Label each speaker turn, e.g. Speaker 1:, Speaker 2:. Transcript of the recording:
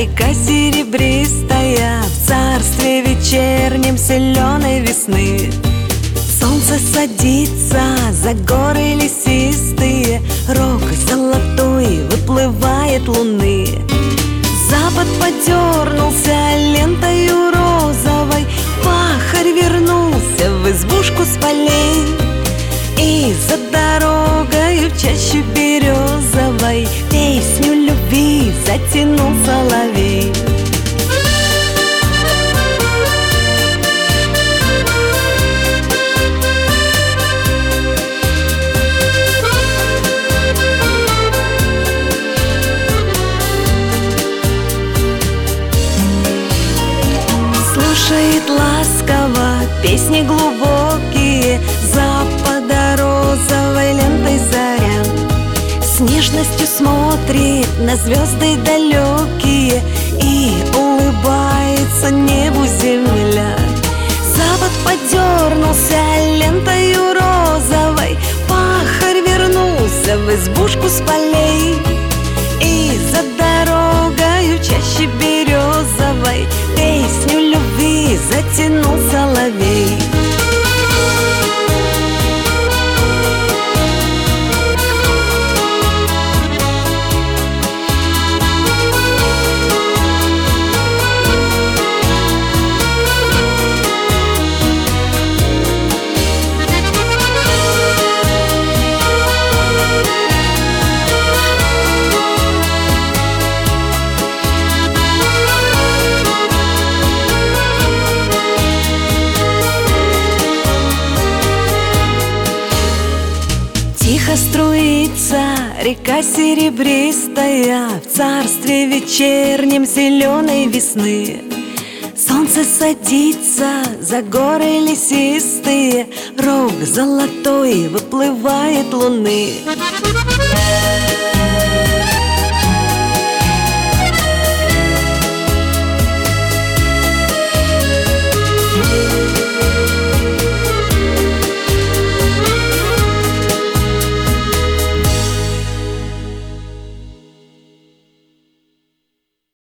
Speaker 1: река серебристая, в царстве вечернем зеленой весны. Солнце садится за горы лесистые, рог золотой выплывает луны. Запад подернулся лентою розовой, пахарь вернулся в избушку с полей. И за дорогою чаще березовой песню любви затянул соловей. Слушает ласково песни глубокие, запада розовой лентой заря. С нежностью смотрит на звезды далекие и улыбается небу земля. Запад подернулся лентою розовой, пахарь вернулся в избушку с полей. И за дорогою чаще березовой песню любви затянул соловей. Тихо струится река серебристая, в царстве вечернем зеленой весны. Солнце садится за горы лесистые, рог золотой выплывает луны.